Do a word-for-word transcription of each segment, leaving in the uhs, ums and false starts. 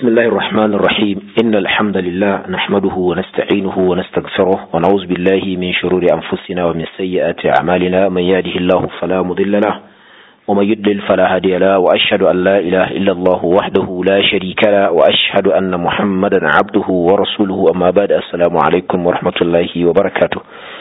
بسم الله الرحمن الرحيم إن الحمد لله نحمده ونستعينه ونستغفره ونعوذ بالله من شرور أنفسنا ومن سيئات أعمالنا من يهده الله فلا مضل له ومن يضلل فلا هادي له وأشهد أن لا إله إلا الله وحده لا شريك له وأشهد أن محمدا عبده ورسوله أما بعد السلام عليكم ورحمة الله وبركاته.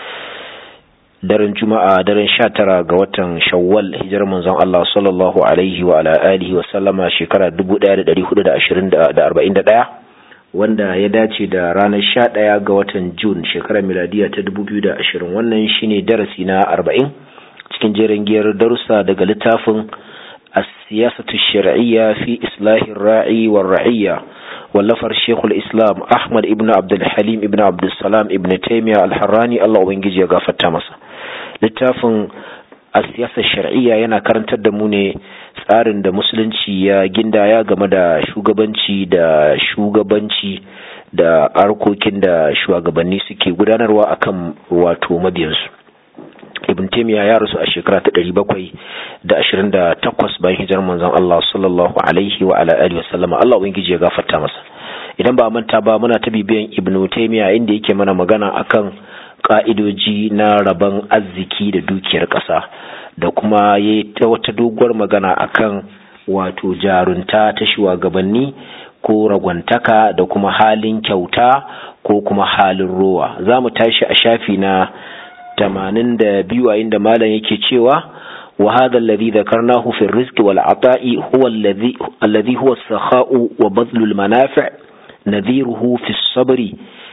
daren juma'a daren sha tara ga watan shawwal hijirar manzon Allah sallallahu alaihi wa ala alihi wa sallama shekara dubu ɗaya da ɗari hudu da ashirin da arba'in da ɗaya wanda ya dace da ranar sha ɗaya ga watan Jun shekarar miladiya ta dubu biyu da ashirin. Wannan shine darasi na arba'in cikin jerin giyar darussa daga littafin as-siyasatu shar'iyya fi islahi ar-ra'i war-ra'iyya wallafar Sheikhul Islam Ahmad ibn Abdul Halim ibn Abdul Salam ibn Taymiyyah al-Harrani Allah ubangiji ya gafarta masa. Littafin siyasar shar'iyya yana karantar da mu ne tsarin da musulunci ya gindaya game da shugabanci da shugabanci da harkokin da shugabanni suke gudanarwa akan wato mabiyansu. Ibn Taymiyyah ya rasu a shekara ta ɗari bakwai da ashirin da takwas bayan hijirar manzon Allah sallallahu alaihi wa ala alihi wasallam. Allah ubangiji ya gafarta masa. Idan ba manta ba muna ta bibiyan Ibn Taymiyyah inda yake mana magana akan ka'idoji na rabon arziki da dukiyar ƙasa da kuma ya ta wata doguwar magana akan wato jarunta ta shugabanni ko ragwantaka da kuma halin kyauta ko kuma halin rowa. za mu tashi a shafi na tamanin da biyu a inda malam yake cewa wa hadha alladhi dhakarnahu fi ar-rizqi wal 'ata'i huwa alladhi alladhi huwa as-sakha'u wa badlu al-manafi' nadhiruhu fi as-sabri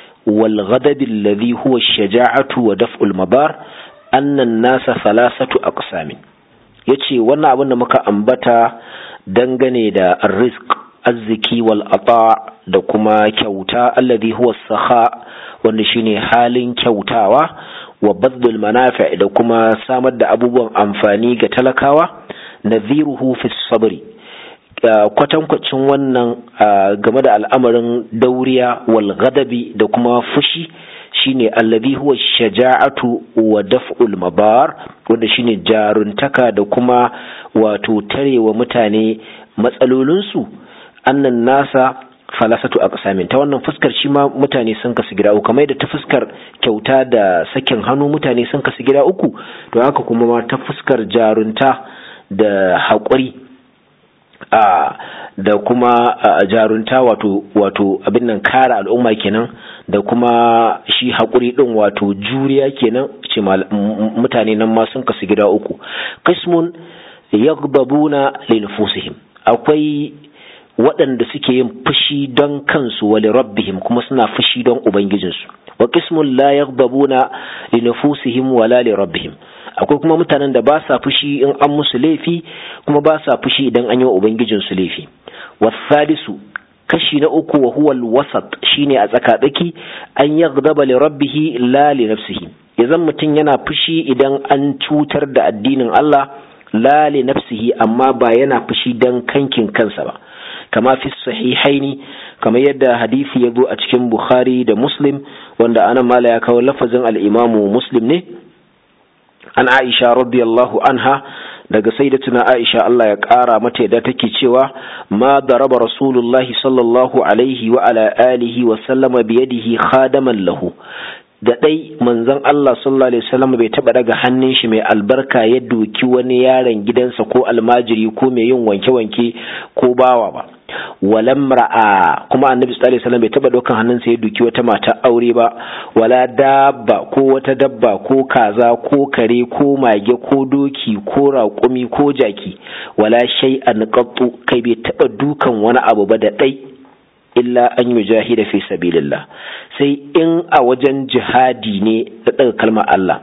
والغضب الذي هو الشجاعة ودفع المضار أن الناس ثلاثة أقسام. yace wannan abin da muka ambata dangane da arrizq arziki wal ata da kuma kyauta alladhi huwa as-sakha wanda shine halin kyautawa wa badlul manafi' da kuma samar da abubuwan amfani ga talakawa nadhiruhu fi sabri kwatankwacin wannan game da al'amarin dauriya wal ghadabi da kuma fushi shine alladhi huwa shaja'atu wa daf'ul mabar wanda shine jaruntaka da kuma wato tarewa mutane matsalolinsu. annan nasa falasatu aqsamin ta wannan fuskar shi ma mutane sun kasu gida uku kamar da ta fuskar kyauta da sakin hannu mutane sun kasu gida uku to haka kuma ma ta fuskar jarunta da haƙuri a da kuma jarunta wato wato abin nan kare al'umma kenan da kuma shi haƙuri din wato juriya kenan ce mutane nan ma sun kasu gida uku. qismun yaghdabuna li nufusihim akwai waɗanda suke yin fushi don kansu wa li rabbihim kuma suna fushi don ubangijinsu. wa qismun la yaghdabuna li nufusihim wala li rabbihim akwai kuma mutanen da ba sa fushi in an musu laifi kuma ba sa fushi idan an yi wa ubangijinsu laifi. wasalisu kashi na uku wa huwa alwasat shine a tsakatsaki an yaghdaba li rabbih la li nafsihi idan mutum yana fushi idan an cutar da addinin Allah la li nafsihi amma ba yana fushi dan kankin kansa ba kama fi sahihaini kama yadda hadisi ya zo a cikin Bukhari da Muslim wanda anan mala ya kawo lafazin al-Imamu Muslim ne an Aisha radiyallahu anha daga sayyidatuna Aisha Allah ya kara mata yadda take cewa ma daraba rasulullahi sallallahu alaihi wa ala alihi wa sallama bi yadihi khadaman lahu da dai manzon Allah sallallahu alaihi wasallam bai taba daga hannun shi mai albarka ya doki wani yaron gidansa ko almajiri ko mai yin wanke-wanke ko bawa ba. walam ra'a kuma annabi sallallahu alaihi wasallam bai taba dokan hannunsa ya doki wata mata aure ba wala dabba ko wata dabba ko kaza ko kare ko mage ko doki ko raƙumi ko jaki wala shay'an qattu kai bai taba dukan wani abu ba da dai illa an yujahida fi sabilillah sai in a wajen jihadi ne da daga kalmar Allah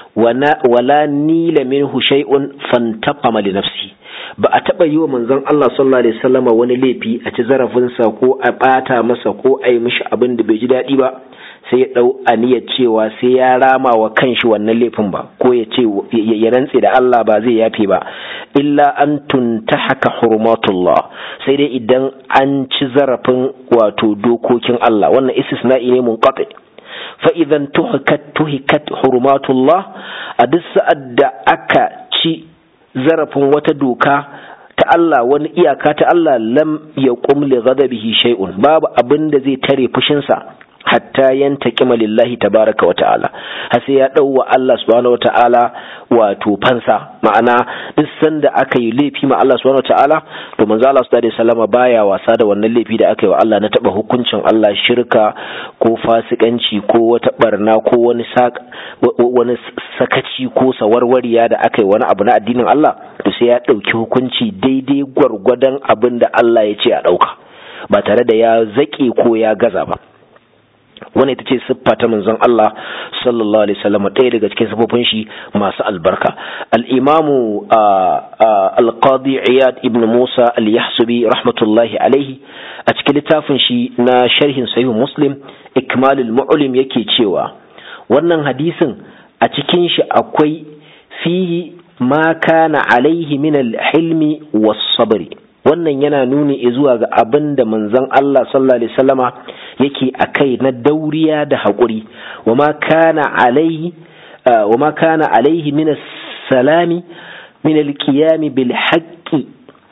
wala nila minhu shay'un fantaqama li nafsi ba a taba yi wa manzon Allah sallallahu alaihi wasallam wani laifi a ci zarafinsa ko a bata masa ko a yi mishi abin da bai ji daɗi ba sai ya dau aniyar cewa sai ya rama wa kanshi wannan laifin ba ko ya ce ya rantse da Allah ba zai yafe ba illa an tuntahaka hurumatullah sai dai idan an ci zarafin wato dokokin Allah wannan istisna'i ne munqati fa idan tuhikat tuhikat hurumatullah a duk sa'ad da aka ci zarafin wata doka ta Allah wani iyaka ta Allah lam yaqum li ghadabihi shay'un babu abin da zai tare fushinsa hatta yantaqima lillahi tabaraka wa ta'ala har sai ya dauwa Allah subhanahu wa ta'ala wato fansa ma'ana duk sanda aka yi laifi ma Allah subhanahu wa ta'ala to manzo Allah sallallahu alaihi wasallam baya wasa da wannan laifi da aka yi wa Allah na taba hukuncin Allah shirka ko fasikanci ko wata barna ko wani wani sakaci ko sawarwariya da aka yi wani abu na addinin Allah to sai ya dauki hukunci daidai gwargwadon abin da Allah ya ce a dauka ba tare da ya zake ko ya gaza ba. Wannan ita ce siffa ta manzon Allah sallallahu alaihi wasallam ɗaya daga cikin siffofin shi masu albarka. Al-Imamu Al-Qadi Iyad ibn Musa Al-Yahsubi rahmatullahi alaihi a cikin littafin shi na sharhin Sahih Muslim Ikmalul Mu'lim yake cewa wannan hadisin a cikin shi akwai fihi ma kana alaihi min al-hilmi was-sabri. Wannan yana nuni zuwa ga abin da manzon Allah sallallahu alaihi wasallama yake akai na dauriya da haƙuri wa ma kana alaihi wa ma kana alaihi min as-salami min al-qiyam bil haqqi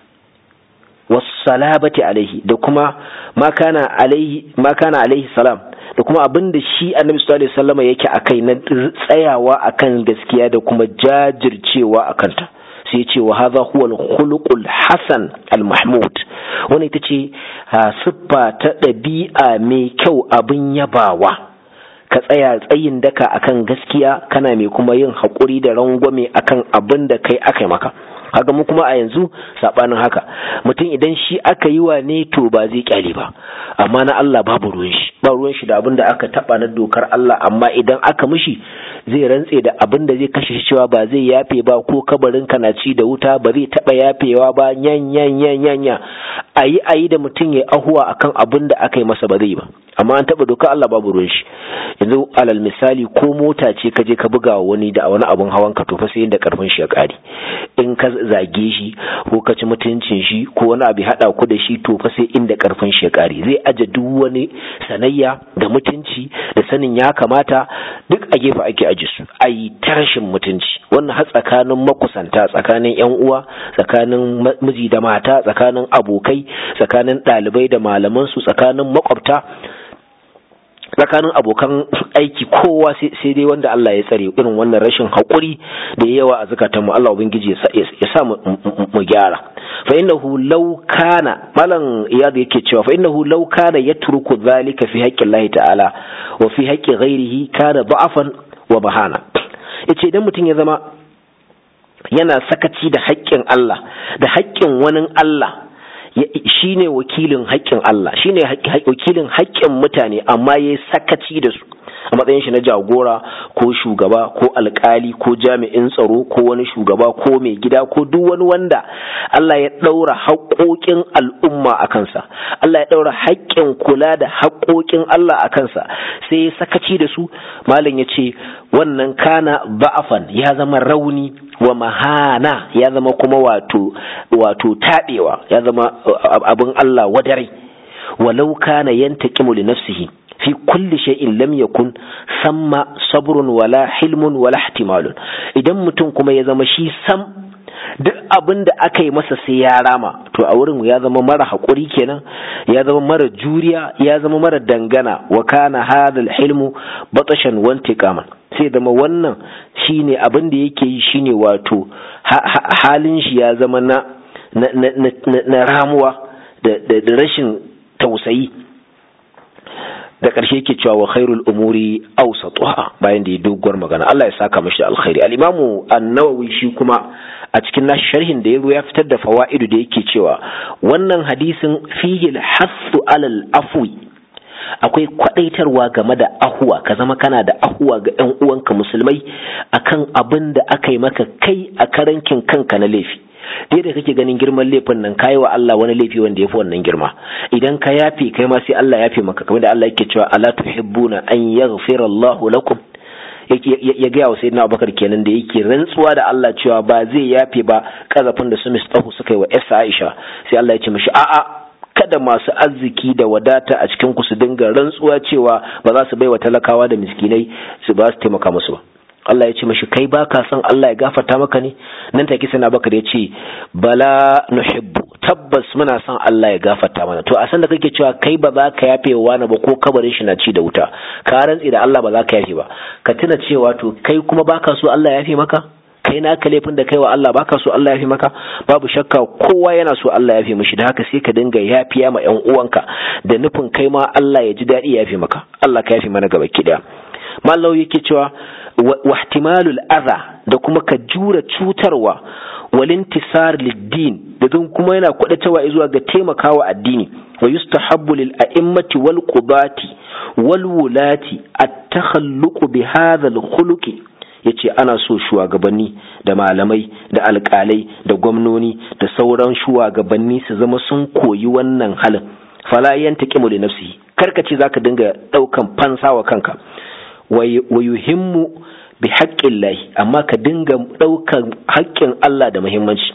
was-salabati alaihi da kuma ma kana alaihi ma kana alaihi salam da kuma abin da shi annabi sallallahu alaihi wasallama yake akai na tsayawa akan gaskiya da kuma jajircewa akan ta sai ce wa hadha huwa al-khuluqul hasan al-mahmud wani ita ce siffa ta ɗabi'a mai kyau abin yabawa ka tsaya tsayin daka akan gaskiya kana mai kuma yin haƙuri da rangwame akan abin da kai aka maka haka mu kuma a yanzu sabanin haka mutum idan shi aka yi wa ne to ba zai kyale ba amma na Allah babu ruwan shi ba ruwan shi da abin da aka taba na dokar Allah amma idan aka mishi zai rantse da abin da zai kashe shi cewa ba zai yafe ba ko kabarin ka na ci da wuta ba zai taba yafewa ba yan yan yan yan yan ayi ayi da mutum ya ahuwa akan abin da aka yi masa ba zai ba amma an taba dokar Allah babu ruwan shi yanzu alal misali ko mota ce ka je ka buga wani da wani abun hawan ka to fa sai inda karfin shi ya kare in ka zage shi ko ka ci mutuncin shi ko wani abu hada ku da shi to fa sai inda karfin shi ya kare zai aje duk wani sanayya da mutunci da sanin ya kamata duk a gefe ake aje su ai tarashin mutunci wannan har tsakanin makusanta tsakanin yan uwa tsakanin miji da mata tsakanin abokai tsakanin dalibai da malaman su tsakanin makwabta tsakanin abokan aiki kowa sai dai wanda Allah ya tsare irin wannan rashin haƙuri da yawa a zakatan mu Allah ubangiji ya sa mu gyara fa innahu law kana malan iyad yake cewa fa innahu law kana yatruku dhalika fi haqqi Allah ta'ala wa fi haqqi ghairihi kana da'afan wa bahana yace idan mutum ya zama yana sakaci da haƙƙin Allah da haƙƙin wani Allah shine wakilin haƙƙin Allah shine wakilin haƙƙin mutane amma yayi sakaci da su a matsayin shi na jagora ko shugaba ko alƙali ko jami'in tsaro ko wani shugaba ko mai gida ko duk wani wanda Allah ya daura haƙoƙin al'umma a kansa Allah ya daura haƙƙin kula da haƙoƙin Allah a kansa sai ya sakaci da su malam yace wannan kana ba'afan ya zama rauni wa mahana ya zama kuma wato wato tabewa ya zama abin Allah wadare walau kana yantaqimu li nafsihi fi kulli shay'in lam yakun samma sabrun wala hilmun wala ihtimalun idan mutum kuma ya zama shi sam duk abin da aka yi masa sai ya rama to a wurin ya zama mara haƙuri kenan ya zama mara juriya ya zama mara dangana wa kana hadal hilmu batashan wa intiqaman sai zama wannan shine abin da yake yi shine wato halin shi ya zama na na ramuwa da rashin tausayi da ƙarshe yake cewa wa khairul umuri awsatuha bayan da ya doguwar magana Allah ya saka mashi alkhairi al-imamu an-nawawi shi kuma a cikin nashi sharhin da yazo ya fitar da fawaidu da yake cewa wannan hadisin fihi al-hasu alal afwi akwai kwadaitarwa game da ahuwa ka zama kana da ahuwa ga ƴan uwanka musulmai akan abin da aka yi maka kai a karankin kanka na laifi dai da kake ganin girman laifin nan kai wa Allah wani laifi wanda yafi wannan girma idan ka yafe kai ma sai Allah yafe maka kamar da Allah yake cewa ala tuhibbuna an yaghfira Allahu lakum ya ga wa sayyidina Abubakar kenan da yake rantsuwa da Allah cewa ba zai yafe ba kazafin da su mistahu suka yi wa Isa Aisha sai Allah ya ce mishi a'a kada masu arziki da wadata a cikin ku su dinga rantsuwa cewa ba za su bai wa talakawa da miskinai su ba su taimaka musu ba Allah ya ce mashi kai baka son Allah ya gafarta maka ne? Nan take sai Abubakar ya ce bala nuhibbu, tabbas muna son Allah ya gafarta mana. To a san da kake cewa kai ba za ka yafe wa wani ba ko kabarin shi na ci da wuta, ka rantsi da Allah ba za ka yafe ba, ka tuna cewa to kai kuma baka so Allah ya yafe maka? Kai naka laifin da kai wa Allah baka so Allah ya yafe maka? Babu shakka kowa yana so Allah ya yafe mishi, da haka sai ka dinga yafiya ma ƴan uwanka da nufin kai ma Allah ya ji daɗi ya yafe maka. Allah ka yafe mana gaba ki daya. Mallau yake cewa wa ihtimalul adha, da kuma ka jura cutarwa, wal intisar lid-din, da kuma yana kwadatawa zuwa ga taimakawa addini. Wa yustahabbu lil a'immati wal qudati wal wulati at-takhalluq bi hadha al-khuluqi. Yace ana so shugabanni da malamai da alƙalai da gwamnoni da sauran shugabanni su zama sun koyi wannan halin. Fala yantaqimu li nafsihi, karkace zaka dinga daukan fansa wa kanka. wa yuhimmu bi haƙƙin lahi, amma ka dinga ɗaukan haƙƙin Allah da muhimmanci.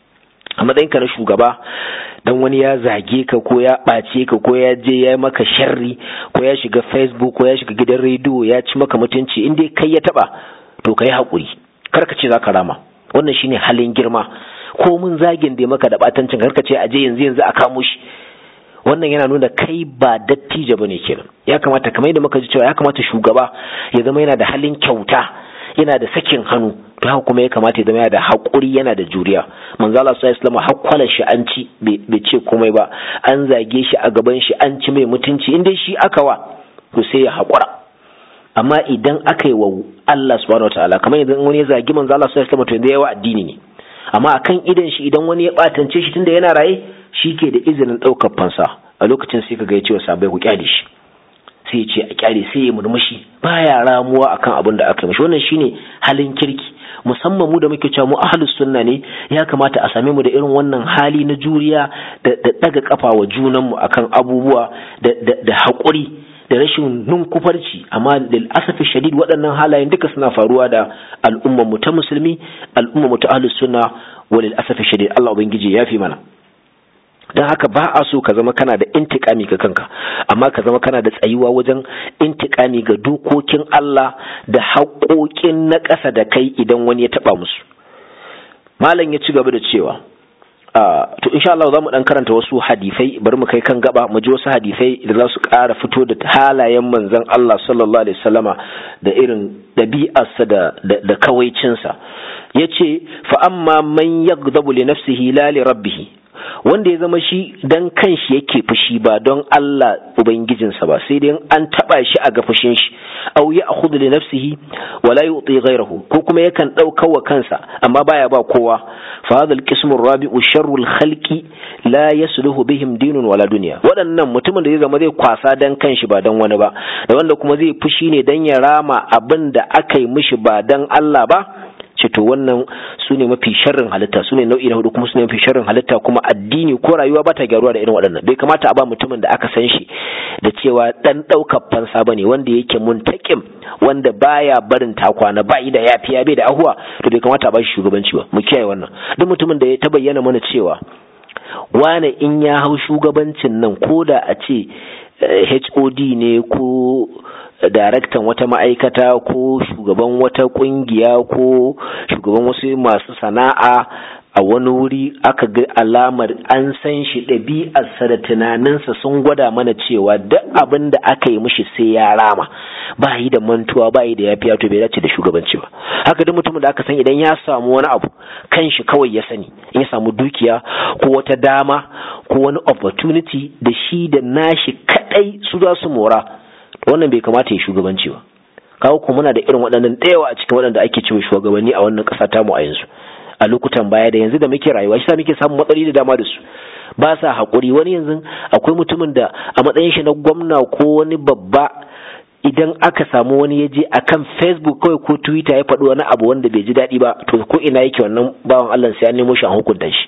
A matsayinka na shugaba, dan wani ya zage ka ko ya ɓace ka ko ya je ya maka sharri ko ya shiga Facebook ko ya shiga gidan rediyo ya ci maka mutunci, in dai kai ya taɓa to kai haƙuri, karka ce za ka rama. Wannan shine halin girma. Ko mun zagin da maka da ɓatancin, karka ce aje yanzu yanzu a kamo shi. Wannan yana nuna kai ba dattijo bane kenan. Ya kamata, kamar yadda muka ji cewa ya kamata shugaba ya zama yana da halin kyauta, yana da sakin hannu, to haka kuma ya kamata ya zama yana da haƙuri, yana da juriya. Manzo Allah sallallahu alaihi wasallam hakkwalar shi an ci bai ce komai ba, an zage shi a gaban shi an ci mai mutunci, in dai shi aka wa to sai ya haƙura. Amma idan aka yi wa Allah subhanahu wataala, kamar idan wani ya zagi manzo Allah sallallahu alaihi wasallam to yanzu yawa addini ne. Amma akan idan shi idan wani ya batance shi tunda yana raye, shi ke da izinin ɗaukar fansa. A lokacin sai ka ga ya ce wa sabai ku kyale shi, sai ya ce a kyale, sai ya murmushi, baya ramuwa akan abin da aka mishi. Wannan shine halin kirki. Musamman mu da muke cewa mu ahlus sunna ne, ya kamata a same mu da irin wannan hali na juriya da daga kafa wa junanmu akan abubuwa da da haƙuri da rashin nunkufarci. Amma lil asafi shadid waɗannan halayen duka suna faruwa da al'ummar mu ta musulmi, al'ummar mu ta ahlus sunna, wa lil asafi shadid Allah ubangiji ya fi mana. Don haka ba a so ka zama kana da intikami ga kanka, amma ka zama kana da tsayuwa wajen intikami ga dokokin Allah da haƙoƙin na ƙasa da kai idan wani ya taɓa musu. Malam ya ci gaba da cewa to insha Allah za mu dan karanta wasu hadisai, bari mu kai kan gaba mu ji wasu hadisai da za su ƙara fito da halayen manzon Allah sallallahu alaihi wasallama da irin dabi'arsa da da kawaicinsa. Yace fa amma man yaghdabu li nafsihi la li rabbih, wanda ya zama shi dan kanshi yake fushi ba don Allah ubangijinsa ba, sai dai an taba shi a ga fushin shi. Aw ya'khudhu li nafsihi wa la yu'ti ghayrahu, ko kuma yakan dauka wa kansa amma baya ba kowa. Fa hadha al-qism ar-rabi'u sharru al-khalqi la yasluhu bihim dinun wala dunya. Waɗannan mutumin da zai zama zai kwasa dan kanshi ba dan wani ba, da wanda kuma zai fushi ne dan ya rama abin da aka yi mishi ba dan Allah ba, ce to wannan su ne mafi sharrin halitta, su ne nau'i na hudu kuma su ne mafi sharrin halitta. Kuma addini ko rayuwa ba ta gyaruwa da irin waɗannan. Bai kamata a ba mutumin da aka san shi da cewa dan ɗaukar fansa bane, wanda yake muntakim, wanda baya barin takwana, ba yi da yafiya, bai da ahuwa, to bai kamata a ba shi shugabanci ba. Mu kiyaye wannan. Duk mutumin da ya ta bayyana mana cewa wane in ya hau shugabancin nan, ko da a ce H O D ne ko daraktan wata ma'aikata ko shugaban wata kungiya ko shugaban wasu masu sana'a a wani wuri, aka ga alamar an san shi, ɗabi'arsa da tunaninsa sun gwada mana cewa duk abin da aka yi mishi sai ya rama, ba yi da mantuwa, ba yi da yafiya, to bai dace da shugabanci ba. Haka duk mutumin da aka san idan ya samu wani abu kan shi kawai ya sani, in ya samu dukiya ko wata dama ko wani opportunity da shi da nashi kadai su za su mora, wannan bai kamata ya shugabanci ba. Kawo kuma muna da irin waɗannan ɗayawa a cikin waɗanda ake cewa shugabanni a wannan ƙasa tamu a yanzu, a lokutan baya da yanzu da muke rayuwa, shi sa muke samun matsaloli da dama da su. Ba sa haƙuri. Wani yanzu akwai mutumin da a matsayin shi na gwamna ko wani babba, idan aka samu wani ya je akan Facebook kawai ko Twitter ya faɗi wani abu wanda bai ji daɗi ba, to ko ina yake wannan bawan Allah sai an nemo shi an hukunta shi.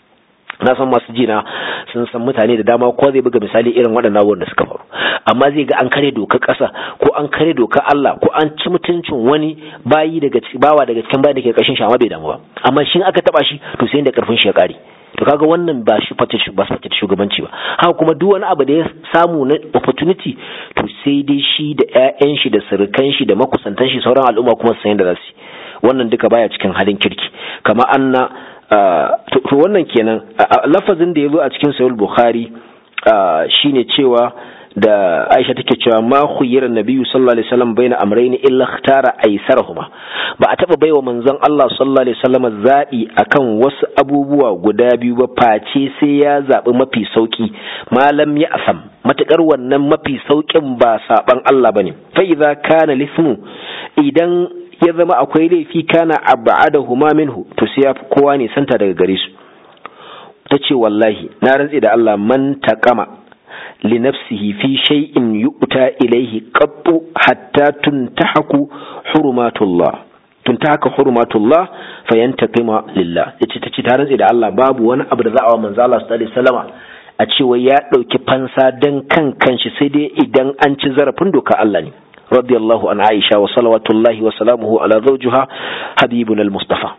Na san masu jina sun san mutane da dama, ko zai buga misali irin waɗannan abubuwan da suka faru, amma zai ga an kare dokar ƙasa ko an kare dokar Allah ko an ci mutuncin wani bayi daga bawa daga cikin bayi da ke ƙarshen shi, amma bai damu ba. Amma shi aka taba shi to sai inda karfin shi ya ƙare. To kaga wannan ba shi fata ba fata shugabanci ba. Haka kuma duk wani abu da ya samu na opportunity to sai dai shi da ƴaƴan shi da surukan shi da makusantan shi sauran al'umma kuma su san da zasu wannan duka baya cikin halin kirki kama anna to wannan kenan lafazin da yazo a cikin sahih bukhari shine cewa da Aisha take cewa ma khuyira nabiyyu sallallahu alaihi wasallam baina amrayni illa ikhtara aysarahuma ba a taba baiwa manzon Allah sallallahu alaihi wasallam zabi akan wasu abubuwa guda biyu ba face sai ya zabi mafi sauki malam ya asam matakar wannan mafi saukin ba saban Allah bane fa idza kana lismu idan ya zama akwai laifi kana ab'adahuma minhu to sai ya kowa ne santa daga gare su tace wallahi na rantsi da Allah man taqama لنفسه في شيء يؤتى إليه قط حتى تنتهك حرمات الله تنتهك حرمات الله فينتقم لله yace tarin sai da Allah babu wani abu da za a wa manzo Allah sallallahu alaihi wasallama a cewa ya dauki fansa dan kan kanshi sai dai idan an ci zarafin doka Allah ne radiyallahu an Aisha wa salawatullahi wa salamuhu ala zawjiha habibuna al-mustafa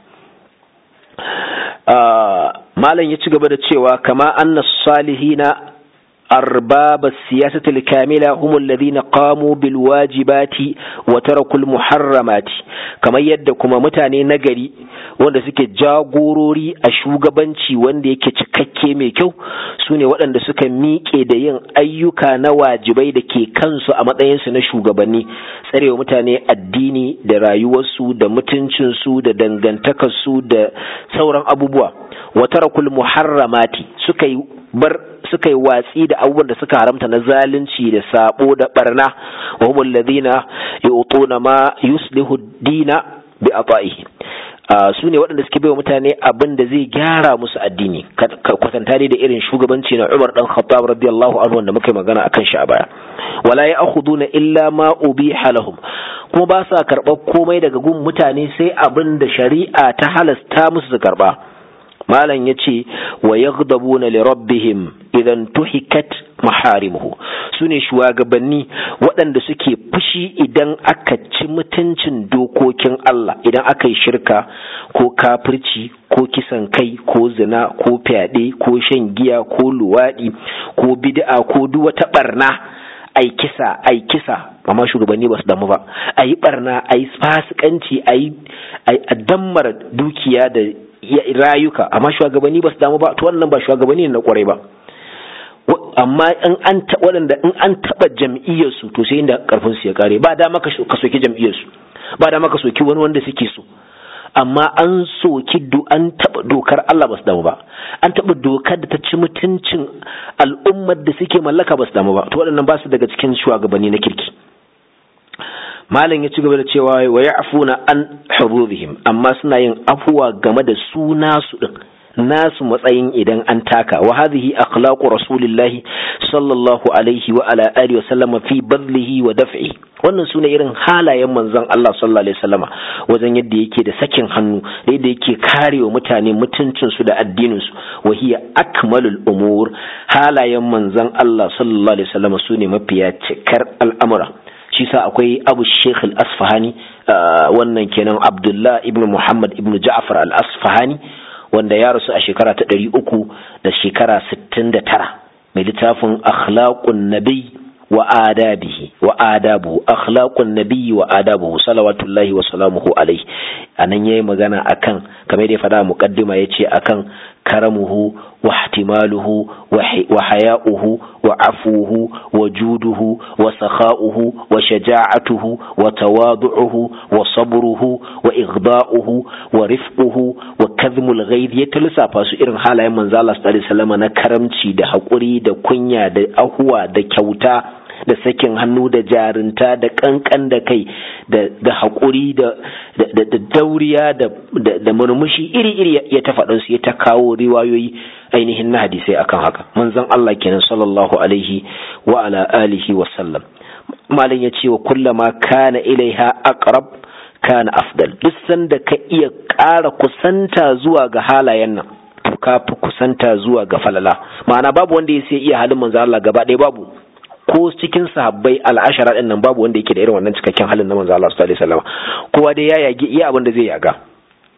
malan ya ci gaba da cewa kama anna salihina أرباب السياسة الكاملة هم الذين قاموا بالواجبات وتركوا المحرمات كما يدكما متاني نغري wanda suke jagorori a shugabanci wanda yake cikakke mai kyau sune waɗanda suka miƙe da yin ayyuka na wajibai da ke kansu a matsayinsu na shugabanni tsarewa mutane addini da rayuwarsu da mutuncinsu da dangantakarsu da sauran abubuwa wa tarakul muharramati suka yi bar suka yi watsi da abubuwan da suka haramta na zalunci da sabo da barna wa humul ladina yu'tuna ma yuslihu dina bi ata'ihi su ne waɗanda suke baiwa mutane abin da zai gyara musu addini kwatanta da irin shugabanci na Umar dan Khattab radiyallahu anhu wanda muka magana akan shi a baya wala ya'khuduna illa ma ubiha lahum kuma ba sa karɓar komai daga gun mutane sai abin da shari'a ta halasta musu su karɓa malam yace wa yaghdabuna li rabbihim idan tuhikat maharimuhu sune shugabanni waɗanda suke fushi idan aka ci mutuncin dokokin Allah idan aka yi shirka ko kafirci ko kisan kai ko zina ko fyaɗe ko shan giya ko luwaɗi ko bid'a ko duk wata barna ai kisa ai kisa amma shugabanni ba su damu ba ai barna ai fasikanci ai ai dammar dukiya da rayuka amma shugabanni ba su damu ba to wannan ba shugabanni ne na kwarai ba amma in an taɓa waɗanda in an taɓa jam'iyyar su to sai inda karfin su ya kare ba da maka ka soki jam'iyyar su ba da maka soki wani wanda suke so amma an soki an taɓa dokar Allah ba su damu ba an taɓa dokar da ta ci mutuncin al'ummar da suke mallaka ba su damu ba to waɗannan ba su daga cikin shugabanni na kirki malam ya ci gaba da cewa wa ya'funa an hududihim amma suna yin afuwa game da su nasu din nasu matsayin idan an taka wa hadhihi akhlaqu rasulillahi sallallahu alaihi wa ala alihi wa sallama fi badlihi wa daf'i wannan sune irin halayen manzon Allah sallallahu alaihi wasallama wajen yadda yake da sakin hannu da yadda yake karewa mutane mutuncin su da addinin su wa hiya akmalul umur halayen manzon Allah sallallahu alaihi wasallama sune mafiya cikar al'amura shi sa akwai Abu Sheikh al-Asfahani wannan kenan Abdullah ibn Muhammad ibn Ja'far al-Asfahani wanda ya rasu a shekara ta ɗari uku da shekara sittin da tara mai littafin akhlaqun nabi wa adabihi wa adabu akhlaqun nabi wa adabu salawatullahi wa salamuhu alaihi anan yayi magana akan kamar da ya faɗa muqaddima yace akan karamuhu wa ihtimaluhu wa haya'uhu wa afuhu wa juduhu wa sakha'uhu wa shaja'atuhu wa tawadu'uhu wa sabruhu wa ighda'uhu wa rifquhu wa kadhmul ghayb ya tilsafa su irin halayen manzo Allah sallallahu alaihi wasallam na karamci da hakuri da kunya da ahuwa da kyauta da sakin hannu da jarinta da kankan da kai da haƙuri da dauriya da murmushi iri-iri ya ta faɗinsu ya ta kawo riwayoyi ainihin na hadisai akan haka manzon Allah kenan sallallahu alaihi wa ala alihi wa sallam malam ya ce wa kullama kana ilaiha aqrab kana afdal duk sanda ka iya ƙara kusanta zuwa ga halayen nan to ka fi kusanta zuwa ga falala ma'ana babu wanda ya sai iya halin manzon Allah gaba ɗaya babu ko cikin sahabbai al'ashara din nan babu wanda yake da irin wannan cikakken halin na manzo Allah sallallahu alaihi wasallam kowa dai ya yage iya abin da zai yaga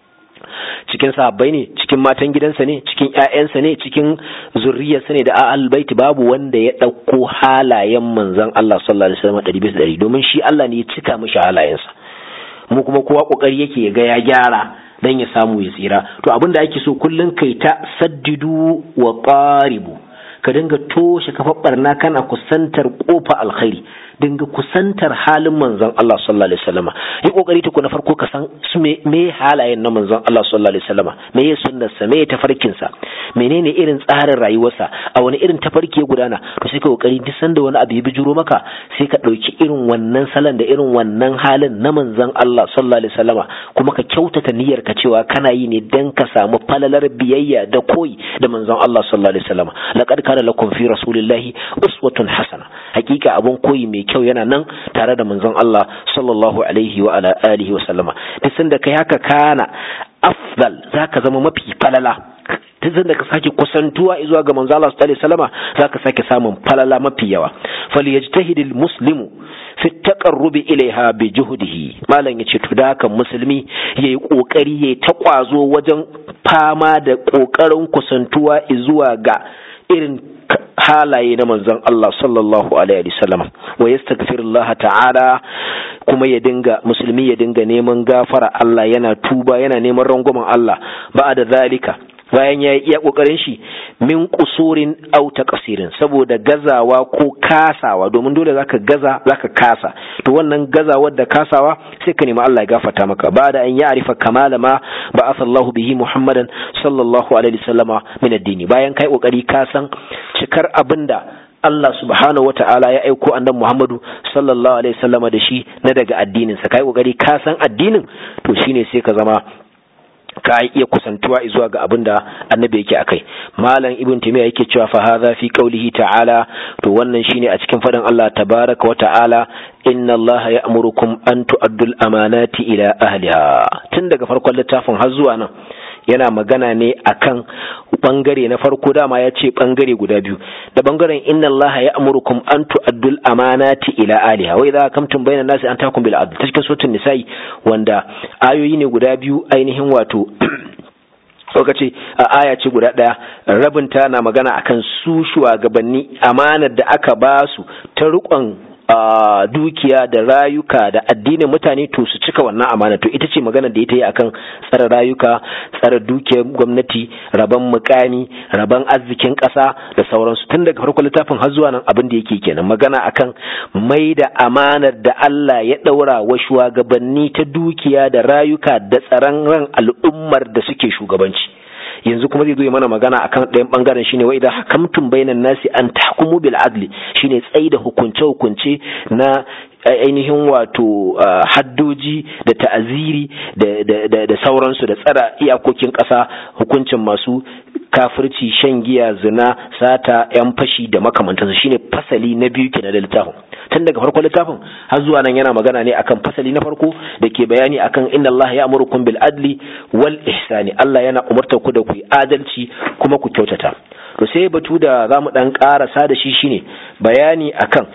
cikin sahabbai ne, cikin matan gidansa ne, cikin ƴaƴansa ne, cikin zurriyarsa ne da ahlul bait, babu wanda ya dauko halayen manzon Allah sallallahu alaihi wasallam ɗari bisa ɗari, domin shi Allah ne ya cika mishi halayensa. Mu kuma kowa kokari yake ya ga ya gyara dan ya samu ya tsira. To abinda ake so kullun kai ta saddidu wa qaribu, ka dinga toshe kafar barna kana kusantar kofa alkhairi, dinga kusantar halin manzon Allah sallallahu alaihi wasallam. yi kokari ta na farko ka san su me, me halayen na manzon Allah sallallahu alaihi wasallam, me ya sunnarsa, me ya tafarkin sa, menene irin tsarin rayuwarsa, a wani irin tafarki ya gudana. To sai ka kokari duk sanda wani abu ya bijiro maka sai ka dauki irin wannan salon da irin wannan halin na manzon Allah sallallahu alaihi wasallam, kuma ka kyautata niyyar ka cewa kana yi ne dan ka samu falalar biyayya da koyi da manzon Allah sallallahu alaihi wasallam. laqad kana lakum fi rasulillahi uswatun hasana, hakika abun koyi mai kyau yana nan tare da manzon Allah sallallahu alaihi wa ala alihi wa sallama. duk sanda kai haka kana afdal, zaka zama mafi falala. duk sanda ka sake kusantuwa zuwa ga manzon Allah sallallahu alaihi wa sallama zaka sake samun falala mafi yawa. falyajtahidil muslimu fi taqarrubi ilaiha bi juhdihi, malan yace to da kan musulmi yayi kokari yayi ta kwazo wajen fama da kokarin kusantuwa zuwa ga irin halaye na manzon Allah sallallahu alaihi wasallam, wa yastaghfirullah ta'ala, kuma ya dinga musulmi ya dinga neman gafara Allah, yana tuba yana neman rangwamen Allah. ba'da zalika, bayan ya iya kokarin shi, min qusurin aw taqsirin, saboda gazawa ko kasawa, domin dole zaka gaza zaka kasa, to wannan gazawar da kasawa sai ka nemi Allah ya gafarta maka. ba'da an ya'rifa kamala ma ba'atha Allahu bihi Muhammadan sallallahu alaihi wasallama min ad-din, bayan kai kokari ka san cikar abinda Allah subhanahu wata'ala ya aiko annabi Muhammadu sallallahu alaihi wasallama da shi na daga addinin sa, kai kokari ka san addinin, to shine sai ka zama ka iya kusantuwa zuwa ga abin da annabi yake akai. malam ibn taymiya yake cewa fa hadha fi qawlihi ta'ala, to wannan shine a cikin fadin Allah tabaraka wa ta'ala, inna Allah ya'murukum an tu'addul amanati ila ahliha. tun daga farkon littafin har zuwa nan yana magana ne akan bangare na farko, dama ya ce bangare guda biyu, da bangaren inna Allah ya'murukum an tu'addul amanati ila ahliha wa idha kamtum bayna nasi an tahkum bil adl, ta cikin suratul nisa'i, wanda ayoyi ne guda biyu ainihin wato lokaci a aya ce guda daya, rabinta na magana akan su shugabanni amanar da aka ba su ta riƙon Uh, dukiya da rayuka da addinin mutane, to su cika wannan amana. To ita ce magana da ita yi akan tsare rayuka, tsare dukiyar gwamnati, raban mukami, raban arzikin ƙasa da sauransu. tun daga farkon littafin har zuwa nan abin da yake kenan magana akan mai da amanar da Allah ya ɗaura wa shugabanni ta dukiya da rayuka da tsaron ran al'ummar da suke shugabanci. yanzu kuma zai zo mana magana akan ɗayan bangaren, shine wa idan hakamtum bainan nasi an tahkumu bil adli, shine tsaida hukunce hukunce na ainihin wato haddoji da ta'aziri da da sauransu, da tsara iyakokin ƙasa, hukuncin masu kafirci, shan giya, zina, sata, yan fashi da makamantansu. shine fasali na biyu kenan da littafin. tun daga farkon littafin har zuwa nan yana magana ne akan fasali na farko da ke bayani akan inna Allah ya'murukum bil adli wal ihsani, Allah yana umartar ku da ku yi adalci kuma ku kyautata. to sai batu da zamu dan karasa da shi shine bayani akan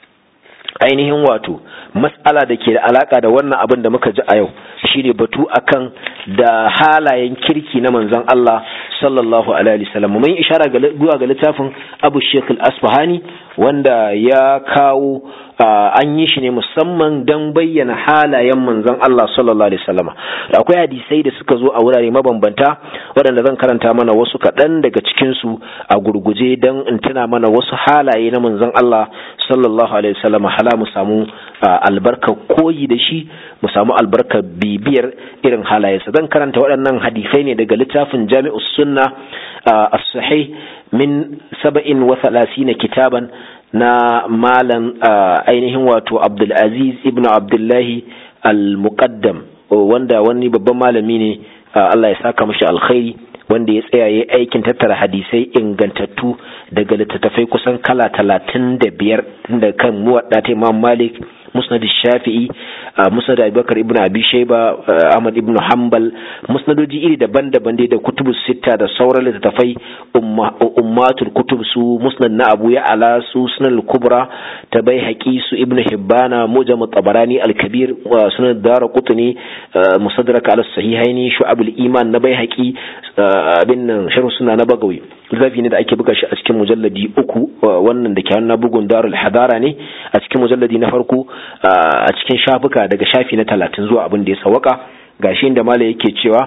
ainihin wato mas'ala da ke da alaka da wannan abin da muka ji a yau, shine batu akan da halayen kirki na manzon Allah sallallahu alaihi wasallam. mun ishara ga zuwa ga littafin Abu Sheikh Al-Asfahani wanda ya kawo an yi shi ne musamman don bayyana halayen manzon Allah sallallahu alaihi wasallam. akwai hadisai da suka zo a wurare mabambanta waɗanda zan karanta mana wasu kaɗan daga cikin su a gurguje don in tuna mana wasu halaye na manzon Allah sallallahu alaihi wasallam, hala mu samu albarka koyi da shi, mu samu albarka bibiyar irin halayensa. zan karanta waɗannan hadisai ne daga littafin Jami'us Sunna as-Sahih min sab'in wa thalathina kitaban na malam ainihin wato Abdul Aziz ibn Abdullahi al-Muqaddam, wanda wani babban malami ne, Allah ya saka mashi alkhairi, wanda ya tsaya yayin aikin tattara hadisai ingantattu daga littattafai kusan kala talatin da biyar, tunda kan muwadda ta Imam Malik, musnad shafi'i musnad abubakar ibn abi shayba ahmad ibn hanbal musnadoji iri daban-daban dai da kutubus sitta da sauran littattafai ummatul kutub su musnad na abu ya'ala su sunan al-kubra ta baihaqi su ibn hibbana mujam at-tabarani al-kabir wa sunan daraqutni musaddarak ala sahihaini shu'ab al-iman na baihaqi abin nan sharh sunna na bagawi zafi ne da ake buga shi a cikin mujalladi uku wannan da ke hannun bugun darul hadara ne a cikin mujalladi na farko a cikin shafuka daga shafi na talatin zuwa abin da ya sawaka gashi inda mala yake cewa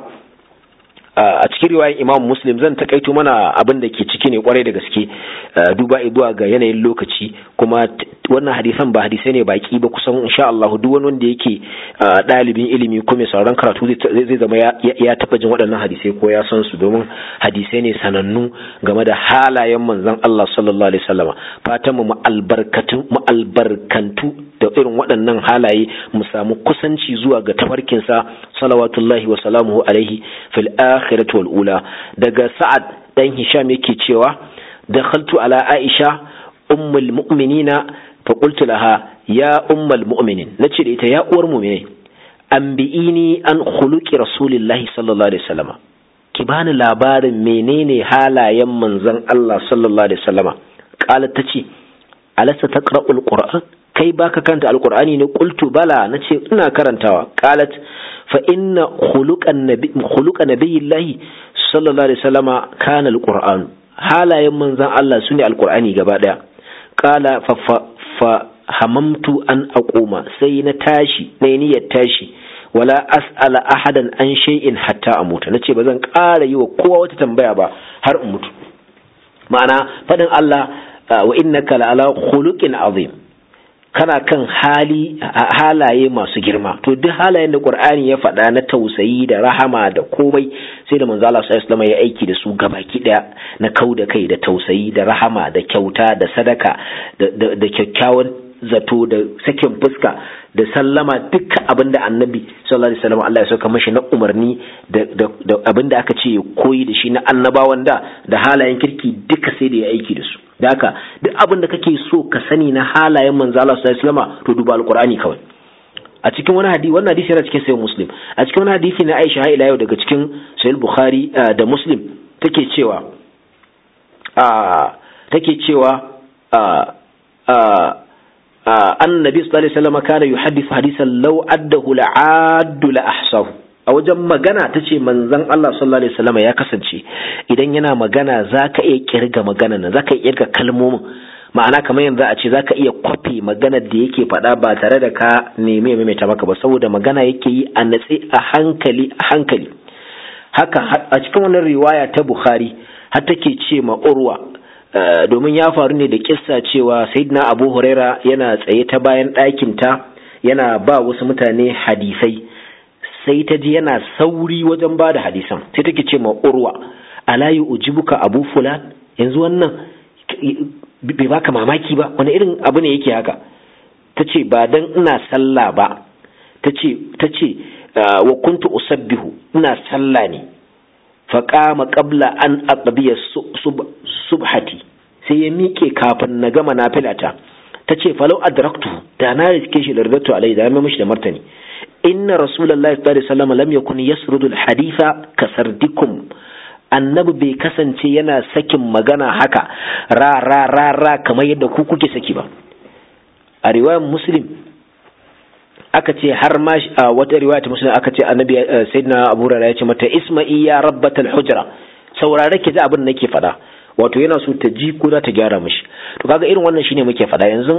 a cikin riwayar Imam Muslim zan takaito mana abin da ke ciki ne kwarai da gaske duba zuwa ga yanayin lokaci kuma wannan hadisan ba hadisai ne baki ba kusan insha Allah duk wani wanda yake dalibin ilimi ko mai sauran karatu zai zama ya taba jin waɗannan hadisai ko ya san su domin hadisai ne sanannu game da halayen manzon Allah sallallahu alaihi wasallama fatan mu albarkatu mu albarkantu da irin waɗannan halaye mu samu kusanci zuwa ga tafarkinsa salawatullahi wa salamuhu alaihi fil akhirati wal ula. Daga Sa'ad dan Hisham yake cewa dakhaltu ala Aisha ummul mu'minina fa qultu laha ya ummul mu'minin, nace da ita ya uwar mu'mini, anbi'ini an khuluqi rasulillahi sallallahu alaihi wasallama, ki bani labarin menene halayen manzon Allah sallallahu alaihi wasallama. Qalat tace alasta taqra'ul qur'an, kai baka karanta alqur'ani ne? Qultu bala, nace ina karantawa. Qalat fa inna khuluqan nabi khuluqan nabiyillahi sallallahu alaihi wasallama kana alqur'an, halayen manzon Allah sune alqur'ani gaba daya. Qala fa fa hamamtu an aquma, sai na tashi na niyyar tashi, wala as'ala ahadan an shay'in hatta amuta, nace bazan ƙara yi wa kowa wata tambaya ba har in mutu. Ma'ana fadin Allah wa innaka la'ala khuluqin azim, kana kan hali halaye masu girma. To duk halayen da Qur'ani ya faɗa na tausayi da rahama da komai sai da manzo Allah sallallahu alaihi wasallam ya aiki da su gabaki daya, na kauda kai da tausayi da rahama da kyauta da sadaka da da kyakkyawan zato da sakin fuska da sallama, dukkan abinda annabi sallallahu alaihi wasallam Allah ya sauka mashi na umarni da da abinda aka ce koyi da shi na annabawan da da halayen kirki duka sai da ya aiki da su. Da haka duk abin da kake so ka sani na halayen manzo Allah sallallahu alaihi wasallam to duba alqur'ani kawai. A cikin wani hadisi, wannan hadisi yana cikin sahih Muslim, a cikin wani hadisi na Aisha ila yau daga cikin sahih Bukhari da Muslim take cewa a take cewa a a annabi sallallahu alaihi wasallam kana yuhaddithu hadisan law addahu la'addu la ahsahu. A wajen magana ta ce manzon Allah sallallahu alaihi wasallam ya kasance idan yana magana zaka iya kirga magana nan, zaka iya kirga kalmomin, ma'ana kamar yanzu a ce zaka iya kwafi maganar da yake faɗa ba tare da ka nemi ya maimaita maka ba, saboda magana yake yi a natsi a hankali a hankali. Haka a cikin wannan riwaya ta Bukhari har take ce ma Urwa, domin ya faru ne da kissa cewa Sayyidina Abu Huraira yana tsaye ta bayan ɗakin ta yana ba wasu mutane hadisai, sai ta ji yana sauri wajen ba da hadisan, sai take ce ma Urwa, ala yu'jibuka Abu Fulan, yanzu wannan bai baka mamaki ba, wani irin abu ne yake haka? Tace ba dan ina sallah ba, tace tace wa kuntu usabbihu, ina sallah ne, fa qama qabla an aqdiya subhati, sai ya miƙe kafin na gama nafilata. Tace falau adraktu, da na riske shi lardatu alai, da mai mishi da martani, inna rasulullahi sallallahu alaihi wasallam lam yakun yasrudu alhaditha kasardikum, annabi bai kasance yana sakin magana haka ra ra ra ra kamar yadda ku kuke saki ba. A riwayar Muslim aka ce har ma wata riwaya ta Muslim aka ce annabi sayyidina Abu Hurairah ya ce mata isma'i ya rabbatal hujra, saurare ki ji abin da nake faɗa, wato yana so ta ji ko za ta gyara mishi. To kaga irin wannan shine muke faɗa yanzu,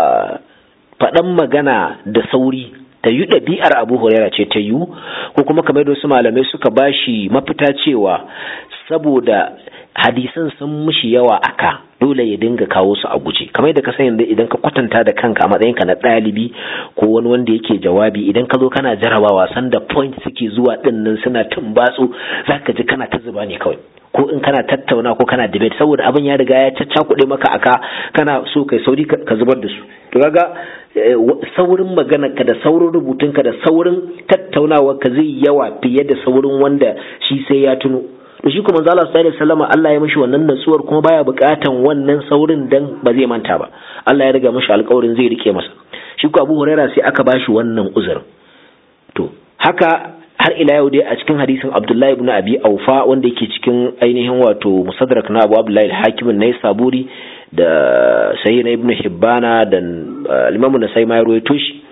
faɗan magana da sauri ta yi ɗabi'ar Abu Huraira ce ta yi, ko kuma kamar da wasu malamai suka bashi mafita cewa saboda hadisan sun mishi yawa aka dole ya dinga kawo su a guje. Kamar da ka san yanzu idan ka kwatanta da kanka a matsayinka na ɗalibi ko wani wanda yake jawabi, idan ka zo kana jarabawa sanda point suke zuwa dinnan suna tumbatsu, zaka ji kana ta zuba ne kawai, ko in kana tattauna ko kana debate, saboda abin ya riga ya caccakuɗe maka aka, kana so kai sauri ka zubar da su. To kaga saurin magana ka da saurin rubutun ka da saurin tattaunawa ka zai yawa fiye da saurin wanda shi sai ya tuno. to shi kuma manzo Allah sallallahu alaihi wasallam Allah ya mishi wannan natsuwar kuma baya bukatan wannan saurin dan ba zai manta ba Allah ya riga mishi alƙawarin zai rike masa shi ko Abu Huraira sai aka bashi wannan uzurin to haka har ila yau dai a cikin hadisin Abdullahi ibn Abi Aufa wanda yake cikin ainihin wato Musaddarak na Abu Abdullahi al-Hakim an-Naisaburi da Sahih Ibn Hibbana da Imam An-Nasa'i ma ya ruwaito shi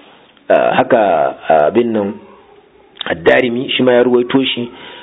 haka bin nan Ad-Darimi shi ma ya ruwaito shi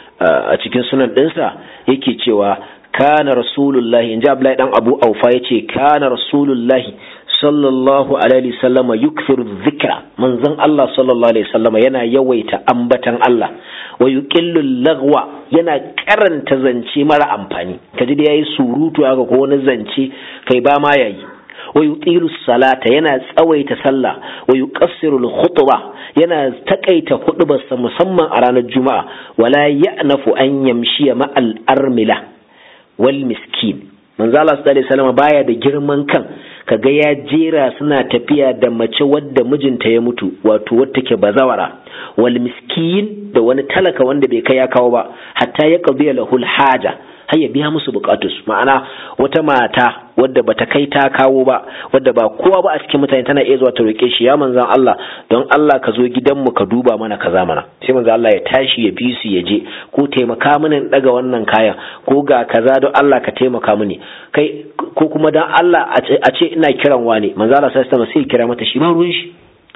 a cikin sunan dinsa yake cewa kana Rasulullahi inja Abdullahi dan Abu Aufa yace kana Rasulullahi sallallahu alaihi wasallama yukthiru dhikra manzon Allah sallallahu alaihi wasallama yana yawaita ambatan Allah wa yuqillu lagwa yana karanta zance mara amfani kaji da yayi surutu haka ko wani zance kai ba ma yayi wa yutilu salata yana tsawaita sallah wa yuqassiru al-khutbah yana takaita khutbarsa musamman a ranar juma'a wala ya'nafu an yamshi ma'al armila wal miskin manzo Allah sallallahu alaihi wasallama baya da girman kan kaga ya jera suna tafiya da mace wadda mijinta ya mutu wato wadda take bazawara wal miskin da wani talaka wanda bai kai ya kawo ba hatta ya qadiya lahul haja har ya biya musu bukatus ma'ana wata mata wadda bata kai ta kawo ba wadda ba kowa ba a cikin mutane tana iya zuwa ta roke shi ya manzon Allah don Allah ka zo gidanmu ka duba mana kaza mana sai manzon Allah ya tashi ya bi su ya je ko taimaka mini in daga wannan kayan ko ga kaza don Allah ka taimaka mini kai ko kuma dan Allah a ce ina kiran wani manzon Allah sai sai kira mata shi ba ruwan shi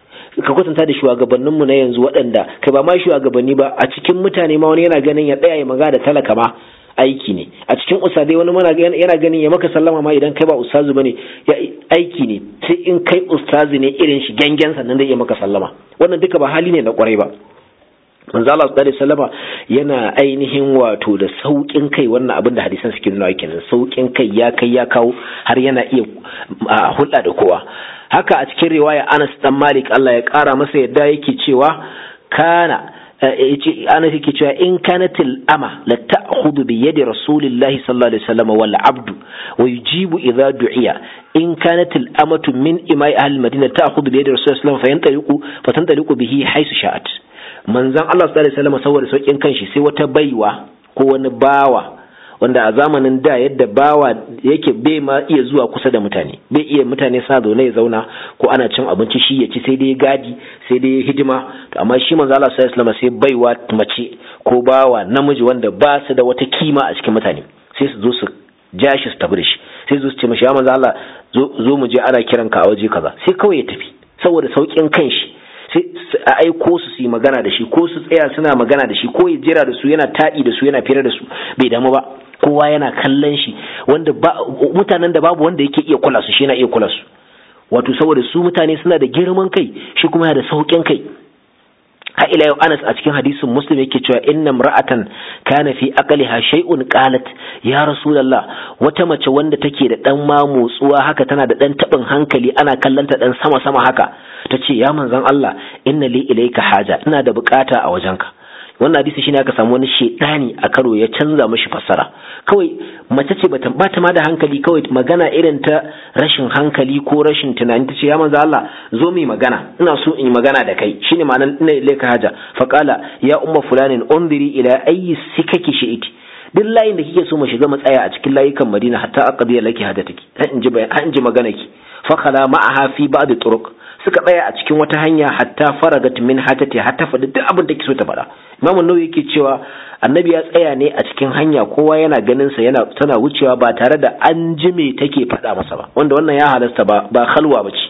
ka kwatanta da shugabanninmu na yanzu waɗanda kai ba ma shugabanni ba a cikin mutane ma wani yana ganin ya tsaya ya maga da talaka ma aiki ne a cikin usadai wani mana yana ganin ya maka sallama ma idan kai ba ustazu bane ya aiki ne sai in kai ustazu ne irin shi gangen sannan da ya maka sallama wannan duka ba hali ne na kwarai ba manzo Allah sallallahu alaihi wasallama yana ainihin wato da saukin kai wannan abin da hadisan suke nuna kenan saukin kai ya kai ya kawo har yana iya hulɗa da kowa haka a cikin riwaya Anas dan Malik Allah ya kara masa yadda yake cewa kana yace Anas yake cewa in kanatil ama la ta'khudhu bi yadi rasulillahi sallallahu alaihi wasallam wal abdu wa yujibu idha du'iya in kanatil amatu min imai ahli madina ta'khudhu bi yadi rasulillahi sallallahu alaihi wasallam fayantaliqu fatantaliqu bihi haythu sha'at manzon Allah sallallahu alaihi wasallam saboda saukin kanshi sai wata baiwa ko wani bawa wanda a zamanin da yadda bawa yake bai ma iya zuwa kusa da mutane bai iya mutane sa zaune ya zauna ko ana cin abinci shi ya ci sai dai gadi sai dai hidima to amma shi manzo Allah sallallahu alaihi wasallam sai baiwa mace ko bawa namiji wanda ba su da wata kima a cikin mutane sai su zo su ja shi su tafi da shi sai su ce mashi ya manzo Allah zo mu je ana kiran ka a waje kaza sai kawai ya tafi saboda saukin kanshi sai a aiko su su yi magana da shi ko su tsaya suna magana da shi ko ya jira da su yana taɗi da su yana fira da su bai damu ba kowa yana kallon shi wanda ba mutanen da babu wanda yake iya kula su shi yana iya kula su wato saboda su mutane suna da girman kai shi kuma yana da saukin kai ha ila yau Anas a cikin hadisin Muslim yake cewa inna imra'atan kana fi aqliha shay'un qalat ya rasulullah wata mace wanda take da dan ma motsuwa haka tana da dan tabin hankali ana kallanta dan sama sama haka tace ya manzon Allah inna li ilayka haja ina da bukata a wajenka wannan hadisi shine aka samu wani shedani a karo ya canza mishi fassara kawai mace ce bata bata ma da hankali kawai magana irin ta rashin hankali ko rashin tunani tace ya manzo Allah zo mu magana ina so in yi magana da kai shine ma'anar ina ilaika haja fa qala ya umma fulanin undiri ila ayyi sikaki shi'iti duk layin da kike so mu shiga mu tsaya a cikin layukan Madina hatta aqdiya laki hadatiki har in ji har in ji magana ki fa khala ma'aha fi ba'd turuq suka tsaya a cikin wata hanya hatta faragat min hatati hatta fada duk abin da kike so ta fada Imam Nawawi yake cewa annabi ya tsaya ne a cikin hanya kowa yana ganin sa yana tana wucewa ba tare da an ji me take fada masa ba wanda wannan ya halasta ba ba khalwa bace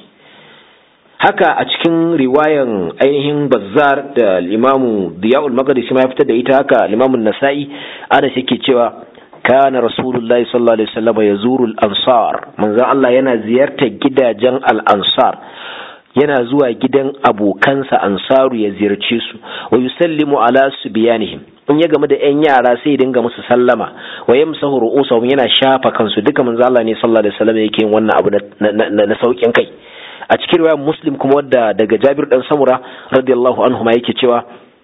haka a cikin riwayan ainihin Bazzar da Imam Diya'ul Maqdisi ma ya fitar da ita haka Imam An-Nasa'i Anas yake cewa kana rasulullahi sallallahu alaihi wasallam yazuru al-ansar manzo Allah yana ziyartar gidajen al-ansar yana zuwa gidan abokansa ansaru ya ziyarce su wa yusallimu ala subyanihim in ya game da ƴan yara sai dinga musu sallama wa yamsahu ru'usahum yana shafa kansu duka manzo Allah ne sallallahu alaihi wasallam yake yin wannan abu na saukin kai a cikin riwayar Muslim kuma wadda daga Jabir dan Samura radiyallahu anhu ma yake cewa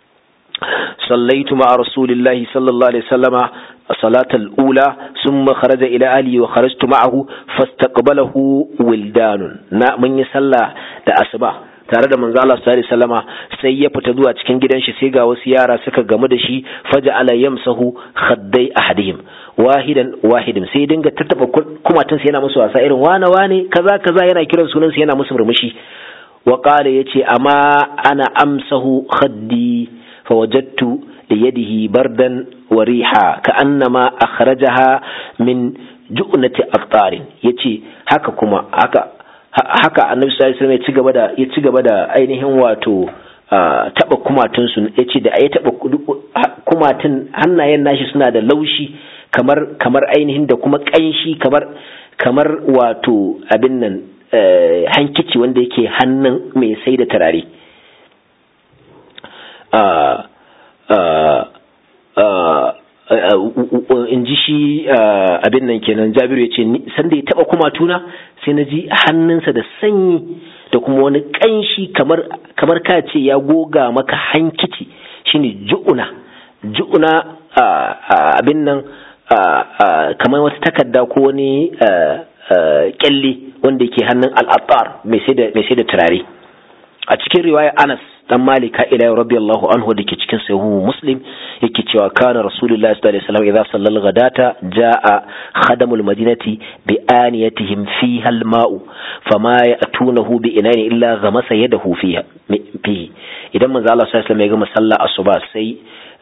sallaitu ma'a rasulillahi sallallahu alaihi wasallama صلاة الأولى ثم خرج إلى أهله وخرجت معه فاستقبله ولدان من يصلى لأسبا tare da manzo Allah sallallahu alaihi wasallama sai ya fita zuwa cikin gidan shi sai ga wasu yara suka gamu da shi faja'ala yamsahu khaddai ahadihim wahidan wahidan sai dinga tattaba kumatun sai yana musu wasa irin wane wane kaza kaza yana kiran sunan sa yana musu murmushi wa qala yace amma ana amsahu khaddi fawajadtu liyadihi bardan wa riha ka'annama akhrajaha min ju'nati aftarin yace haka kuma haka haka annabi sallallahu alaihi wasallam ya ci gaba da ya ci gaba da ainihin wato taba kumatun su yace da ayi taba kumatun hannayen nashi suna da laushi kamar kamar ainihin da kuma kanshi kamar kamar wato abin nan hankici wanda yake hannun mai sai da turare in ji shi abin nan kenan Jabiru ya ce sanda ya taba kuma tuna sai na ji hannunsa da sanyi da kuma wani kanshi kamar kamar ka ce ya goga maka hankici shine ju'una ju'una abin nan kamar wata takarda ko wani kyalle wanda yake hannun al'attar mai sai da mai sai da turare a cikin riwaya Anas dan Malika ila radiyallahu anhu dake cikin sahihu Muslim yake cewa kana Rasulullahi sallallahu alaihi wasallam idza sallal ghadata jaa khadamul madinati bi aniyatihim fiha al-ma'u fama ya'tunahu bi inani illa ghamasa yadahu fiha fi idan manzo Allah sallallahu alaihi wasallam ya gama sallah asuba sai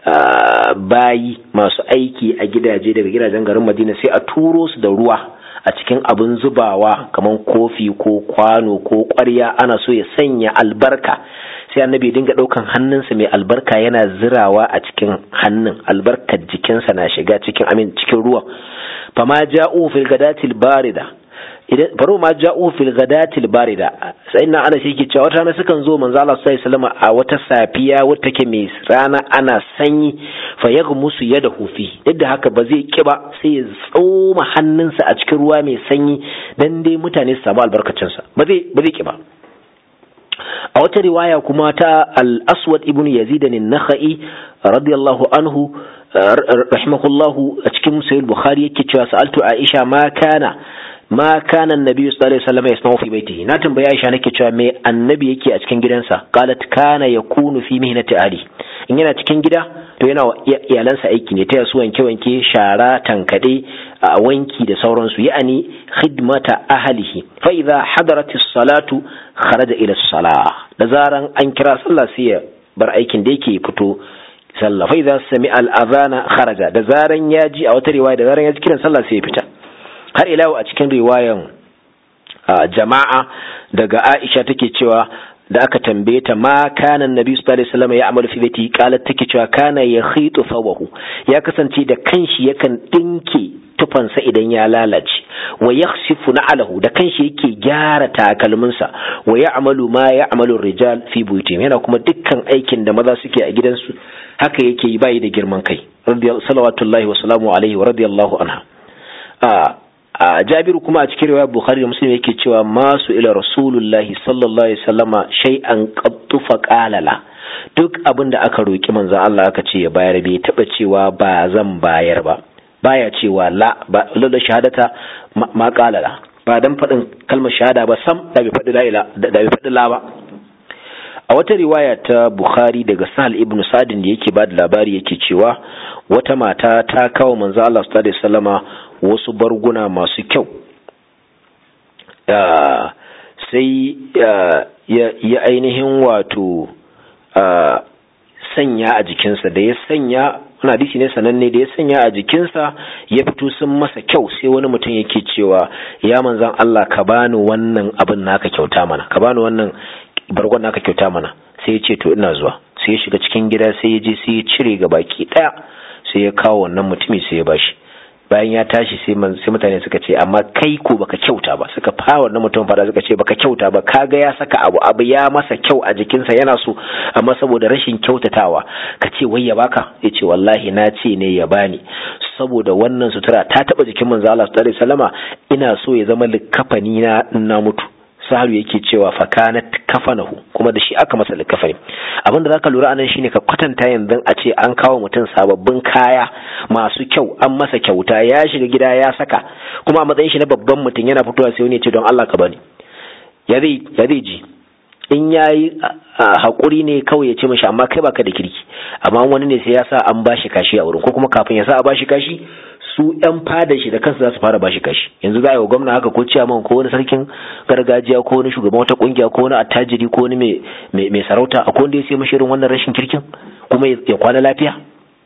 bayi masu aiki a gidaje daga gidajen garin Madina sai a turo su da ruwa a cikin abin zubawa kamar kofi ko kwano ko ƙwarya ana so ya sanya albarka sai annabi dinga daukan hannunsa mai albarka yana zirawa a cikin hannun albarkar jikinsa na shiga cikin amin cikin ruwa fama ja'u fil gadatil barida idan faru ma ja'u fil gadatil barida sai ina ana shi ke cewa wata rana sukan zo manzo Allah sallallahu alaihi wasallam a wata safiya wata take mai rana ana sanyi fa yaghmusu yadahu fi duk da haka ba zai kiba sai ya tsoma hannunsa a cikin ruwa mai sanyi dan dai mutane su samu albarkacin sa ba zai ba zai kiba a wata riwaya kuma ta al-aswad ibn yazid an-nakhai radiyallahu anhu rahimahullahu a cikin sahih bukhari yake cewa sa'altu aisha ma kana ma kana annabi sallallahu alaihi wasallam yasna'u fi baitihi na tambaya aisha nake cewa me annabi yake a cikin gidansa qalat kana yakunu fi mihnati ali in yana cikin gida to yana iyalansa aiki ne ta su wanke wanke shara tankade a wanki da sauransu ya'ani khidmata ahlihi fa idha hadaratis salatu kharaja ila salah da zaran an kira sallah sai ya bar aikin da yake fito sallah fa idha sami'a al-adhana kharaja da zaran yaji a wata riwaya da zaran yaji kiran sallah sai ya fita har ila a cikin riwayan jama'a daga Aisha take cewa da aka tambaye ta ma kana annabi sallallahu alaihi wasallam ya amalu fi baiti qalat take cewa kana yakhitu fawahu ya kasance da kanshi yakan dinke tufansa idan ya lalace wa yakhsifu na'alahu da kanshi yake gyara takalminsa wa ya'malu ma ya'malu rijal fi buyutihim yana kuma dukkan aikin da maza suke a gidansu haka yake yi bai da girman kai radiyallahu wa salamu alaihi wa radiyallahu anha a Jabiru kuma a cikin riwayar Bukhari da Muslim yake cewa masu ila Rasulullahi sallallahu alaihi wasallama shay'an qattu faqalala duk abin da aka roki manzon Allah aka ce ya bayar bai taba cewa ba zan bayar ba baya cewa la ba lalla shahadata ma qalala ba dan fadin kalmar shahada ba sam da bai fadi la ila da bai fadi la ba a wata riwaya ta Bukhari daga Sahal ibn Sa'd da yake ba da labari yake cewa wata mata ta kawo manzon Allah sallallahu alaihi wasallama wasu barguna masu kyau sai ya ainihin wato sanya a jikinsa da ya sanya wani hadisi ne sananne da ya sanya a jikinsa ya fito sun masa kyau sai wani mutum yake cewa ya manzan Allah ka bani wannan abin naka kyauta mana ka bani wannan bargon naka kyauta mana sai ya ce to ina zuwa sai ya shiga cikin gida sai ya je sai ya cire ga baki daya sai ya kawo wannan mutumi sai ya bashi bayan ya tashi sai mutane suka ce amma kai ko baka kyauta ba suka fara wannan mutum fara suka ce baka kyauta ba kaga ya saka abu abu ya masa kyau a jikinsa yana so amma saboda rashin kyautatawa ka ce wai ya baka yace wallahi na ce ne ya bani saboda wannan sutura ta taba jikin manzo Allah sallallahu alaihi wasallama ina so ya zama likafani na na mutu Sahalu yake cewa fakanat kafanahu kuma da shi aka masa likafani abinda zaka lura anan shine ka kwatanta yanzu a ce an kawo mutum sababbin kaya masu kyau an masa kyauta ya shiga gida ya saka kuma a matsayin shi na babban mutum yana fitowa sai wani ya ce don Allah ka bani ya zai ya zai ji in yayi hakuri ne kawai ya ce mashi amma kai baka da kirki, amma wani ne sai ya sa an bashi kashi a wurin, ko kuma kafin ya sa a bashi kashi su yan fada shi da kansu za su fara bashi kashi. Yanzu za a yi wa gwamna haka, ko ciyaman, ko wani sarkin gargajiya, ko wani shugaban wata kungiya, ko wani attajiri, ko wani mai sarauta, akwai wanda ya sai mashi irin wannan rashin kirkin kuma ya kwana lafiya.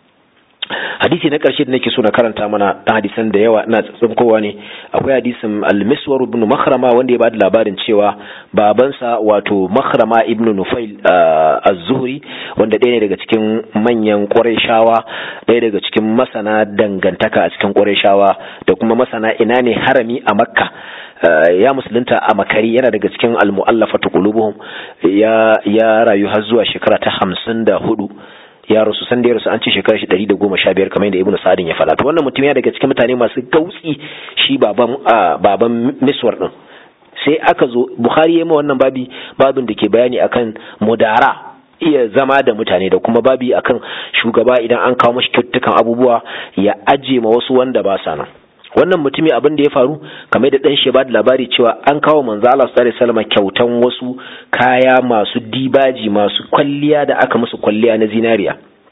Hadisi na ƙarshe da nake so na karanta mana ɗan hadisan da yawa ina tsinkowa ne. Akwai hadisin al-Miswar ibn Makhrama wanda ya bada labarin cewa babansa wato Makhrama ibn Nufail az-Zuhri, wanda ɗaya ne daga cikin manyan Qurayshawa, ɗaya daga cikin masana dangantaka a cikin Qurayshawa da kuma masana ina ne harami a Makka. Uh, ya musulunta a Makari, yana daga cikin al-mu'allafatu qulubuhum, ya ya rayu har zuwa shekara ta hamsin da hudu. Ya rasu san da ya rasu an ce shekarar shi ɗari da goma sha biyar kamar yadda Ibn Sa'adin ya faɗa. To wannan mutum ya daga cikin mutane masu gautsi, shi baban baban Miswar din. Sai aka zo Bukhari ya yi ma wannan babi babin da ke bayani akan mudara, iya zama da mutane, da kuma babi akan shugaba idan an kawo mashi kyautukan abubuwa ya aje ma wasu wanda ba sa nan. Wannan mutumi abin da ya faru kamar da dan shi ba da labari cewa an kawo manzo Allah sallallahu alaihi wasallam kyautan wasu kaya masu dibaji, masu kwalliya da aka musu kwalliya na zinariya.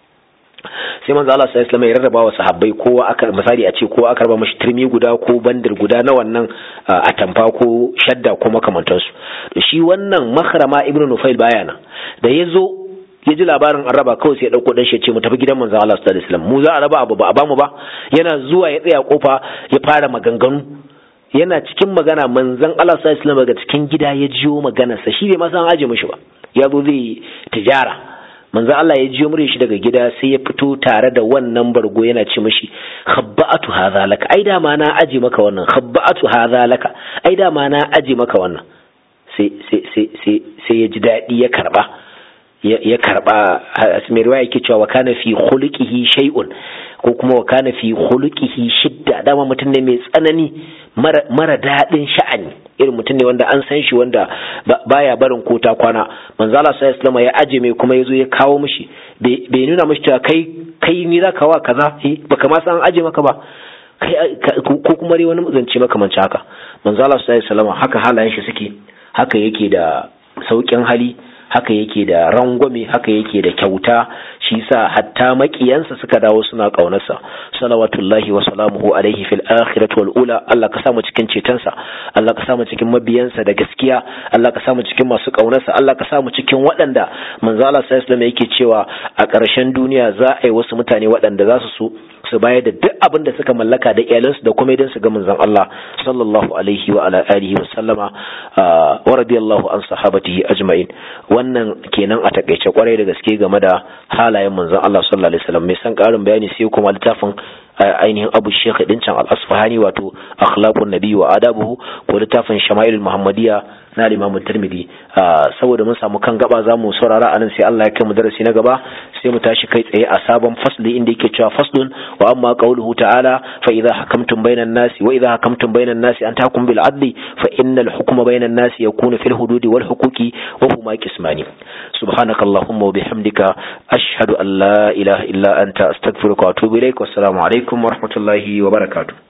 Sai manzo Allah sallallahu alaihi wasallam ya rarraba wa sahabbai, kowa aka misali a ce kowa aka raba mashi turmi guda ko bandir guda na wannan atamfa ko shadda ko makamantansu. Shi wannan Makhrama ibn Nufail baya nan da yazo ya ji labarin an raba, kawai sai ya dauko dan shi ya ce mu tafi gidan manzon Allah sallallahu alaihi wasallam, mu za a raba abu ba a bamu ba. Yana zuwa ya tsaya kofa ya fara maganganu, yana cikin magana manzon Allah sallallahu alaihi wasallam daga cikin gida ya jiyo maganar sa, shi bai ma san aje mishi ba, ya zo zai tijara. manzon Allah ya jiyo mure shi daga gida sai ya fito tare da wannan bargo yana ce mishi khabba'atu hadha laka, ai da ma na aje maka wannan, khabba'atu hadha laka, ai da ma na aje maka wannan. sai sai sai sai ya ji dadi ya karba ya karba. Mai riwaya yake cewa wa kana fi khuluqihi shay'un, ko kuma wa kana fi khuluqihi shidda, dama mutum ne mai tsanani, mara mara dadin sha'ani, irin mutum ne wanda an san shi wanda baya barin kota kwana. manzo Allah sallallahu alaihi wasallam ya aje mai kuma yazo ya kawo mishi, bai nuna mishi cewa kai kai ni zaka wa kaza, eh baka ma san aje maka ba kai, ko kuma dai wani zance makamanci haka. manzo Allah sallallahu alaihi wasallam haka halayen shi suke, haka yake da saukin hali, haka yake da rangwame, haka yake da kyauta. Shi sa hatta makiyansa suka dawo suna kaunarsa, salawatullahi wa salamuhu alaihi fil akhirati wal ula. Allah ka samu cikin cetonsa, Allah ka samu cikin mabiyansa da gaskiya, Allah ka samu cikin masu kaunarsa, Allah ka samu cikin waɗanda manzo Allah sallallahu alaihi wasallam yake cewa a ƙarshen duniya za a yi wasu mutane waɗanda za su su bayar da duk abin da suka mallaka da iyalansu da kuma idan su ga manzon Allah sallallahu alaihi wa ala alihi wa sallama wa radiyallahu an sahabatihi ajma'in. Wannan kenan a takeice kwarai da gaske game da halayen manzon Allah sallallahu alaihi wasallam. Mai san karin bayani sai kuma littafin ainihin Abu Sheikh din can Al-Asfahani, wato Akhlaqun Nabi wa Adabuhu, ko littafin Shama'ilul Muhammadiyya na Imam Tirmidhi. Saboda mun samu kan gaba zamu saurara anan, sai Allah ya kai mu darasi na gaba sai mu tashi kai tsaye a sabon fasli inda yake cewa faslun wa amma qawluhu ta'ala fa idha hakamtum bainan nasi wa idha hakamtum bainan nasi an tahkum bil adli fa innal hukma bainan nasi yakunu fil hududi wal huquqi wa huma qismani. subhanakallahumma wa bihamdika ashhadu an la ilaha illa anta astaghfiruka wa atubu ilaik. wassalamu alaikum wa rahmatullahi wa barakatuh.